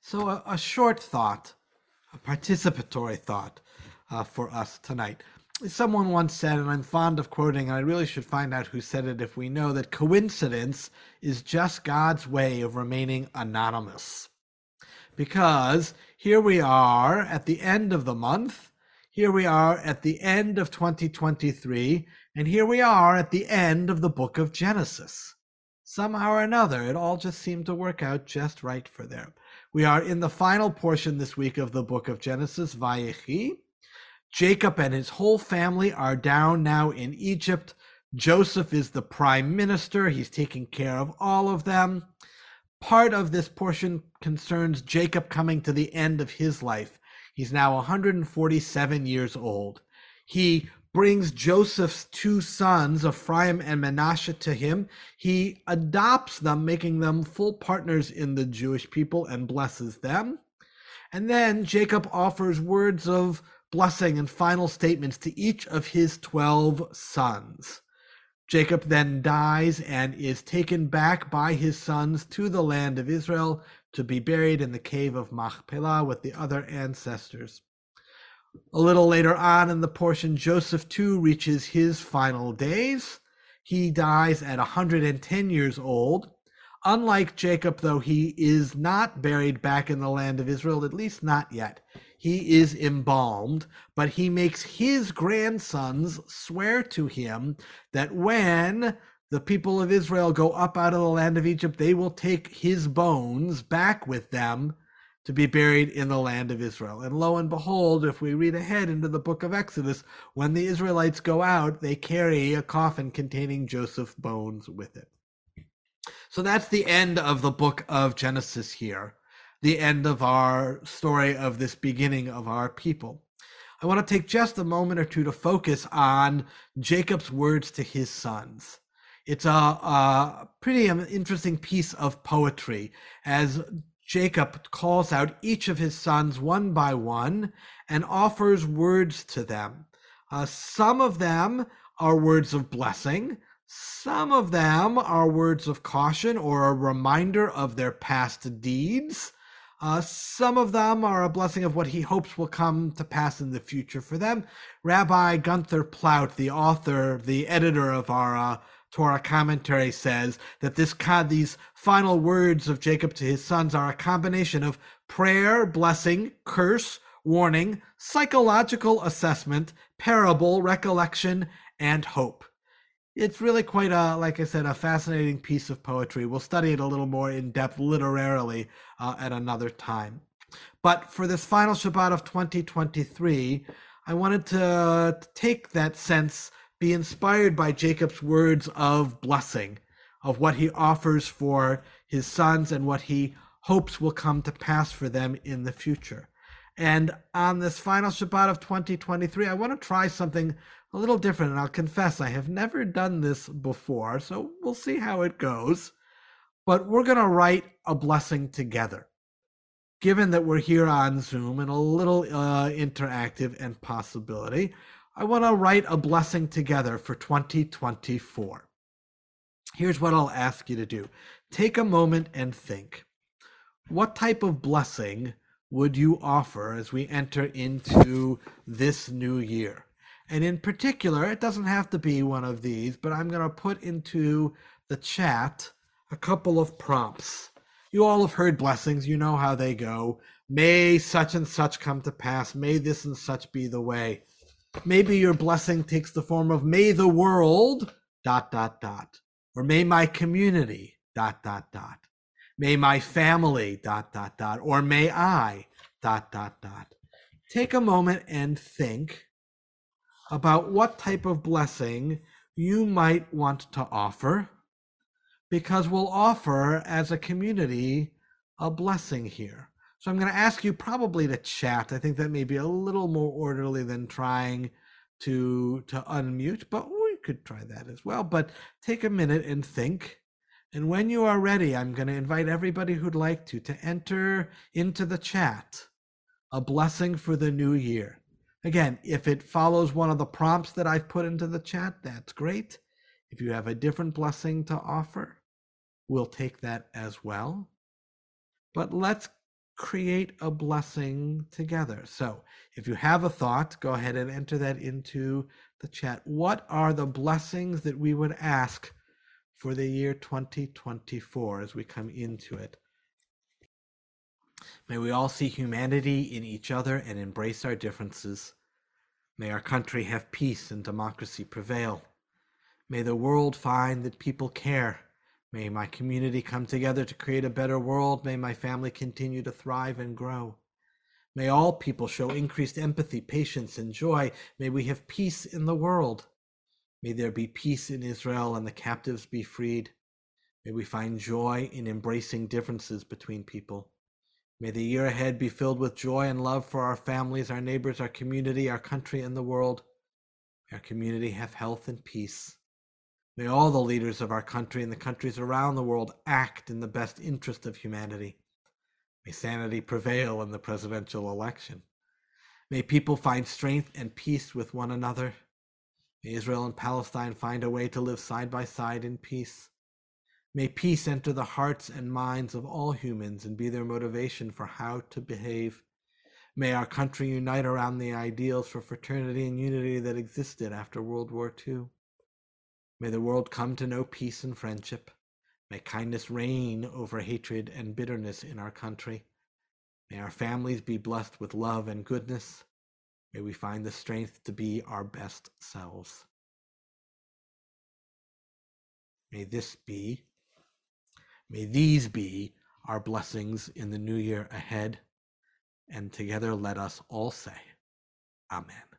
So, a short thought, a participatory thought for us tonight. Someone once said, and I'm fond of quoting, and I really should find out who said it if we know, that coincidence is just God's way of remaining anonymous. Because here we are at the end of the month, here we are at the end of 2023, and here we are at the end of the book of Genesis. Somehow or another, it all just seemed to work out just right for them. We are in the final portion this week of the book of Genesis, Vayechi. Jacob and his whole family are down now in Egypt. Joseph is the prime minister. He's taking care of all of them. Part of this portion concerns Jacob coming to the end of his life. He's now 147 years old. He brings Joseph's two sons, Ephraim and Manasseh, to him. He adopts them, making them full partners in the Jewish people, and blesses them. And then Jacob offers words of blessing and final statements to each of his 12 sons. Jacob then dies and is taken back by his sons to the land of Israel to be buried in the cave of Machpelah with the other ancestors. A little later on in the portion, Joseph too reaches his final days. He dies at 110 years old. Unlike Jacob, though, he is not buried back in the land of Israel, at least not yet. He is embalmed, but he makes his grandsons swear to him that when the people of Israel go up out of the land of Egypt, they will take his bones back with them to be buried in the land of Israel. And lo and behold, if we read ahead into the book of Exodus, when the Israelites go out, they carry a coffin containing Joseph's bones with it. So that's the end of the book of Genesis here, the end of our story of this beginning of our people. I want to take just a moment or two to focus on Jacob's words to his sons. It's a pretty interesting piece of poetry as Jacob calls out each of his sons one by one and offers words to them. Some of them are words of blessing. Some of them are words of caution or a reminder of their past deeds. Some of them are a blessing of what he hopes will come to pass in the future for them. Rabbi Gunther Plaut, the author, the editor of our Torah commentary, says that these final words of Jacob to his sons are a combination of prayer, blessing, curse, warning, psychological assessment, parable, recollection, and hope. It's really quite like I said, a fascinating piece of poetry. We'll study it a little more in depth literarily at another time. But for this final Shabbat of 2023, I wanted to take that sense, be inspired by Jacob's words of blessing, of what he offers for his sons and what he hopes will come to pass for them in the future. And on this final Shabbat of 2023, I want to try something a little different. And I'll confess, I have never done this before, so we'll see how it goes. But we're going to write a blessing together. Given that we're here on Zoom and a little interactive and possibility, I want to write a blessing together for 2024. Here's what I'll ask you to do. Take a moment and think. What type of blessing would you offer as we enter into this new year? And in particular, it doesn't have to be one of these, but I'm going to put into the chat a couple of prompts. You all have heard blessings. You know how they go. May such and such come to pass. May this and such be the way. Maybe your blessing takes the form of may the world ... or may my community ... may my family ... or may I ... Take a moment and think about what type of blessing you might want to offer, because we'll offer as a community a blessing here. So I'm going to ask you probably to chat. I think that may be a little more orderly than trying to unmute, but we could try that as well. But take a minute and think. And when you are ready, I'm going to invite everybody who'd like to enter into the chat a blessing for the new year. Again, if it follows one of the prompts that I've put into the chat, that's great. If you have a different blessing to offer, we'll take that as well. But let's create a blessing together. So if you have a thought, go ahead and enter that into the chat. What are the blessings that we would ask for the year 2024 as we come into it? May we all see humanity in each other and embrace our differences. May our country have peace and democracy prevail. May the world find that people care. May my community come together to create a better world. May my family continue to thrive and grow. May all people show increased empathy, patience, and joy. May we have peace in the world. May there be peace in Israel and the captives be freed. May we find joy in embracing differences between people. May the year ahead be filled with joy and love for our families, our neighbors, our community, our country, and the world. May our community have health and peace. May all the leaders of our country and the countries around the world act in the best interest of humanity. May sanity prevail in the presidential election. May people find strength and peace with one another. May Israel and Palestine find a way to live side by side in peace. May peace enter the hearts and minds of all humans and be their motivation for how to behave. May our country unite around the ideals for fraternity and unity that existed after World War II. May the world come to know peace and friendship. May kindness reign over hatred and bitterness in our country. May our families be blessed with love and goodness. May we find the strength to be our best selves. May these be our blessings in the new year ahead. And together let us all say, Amen.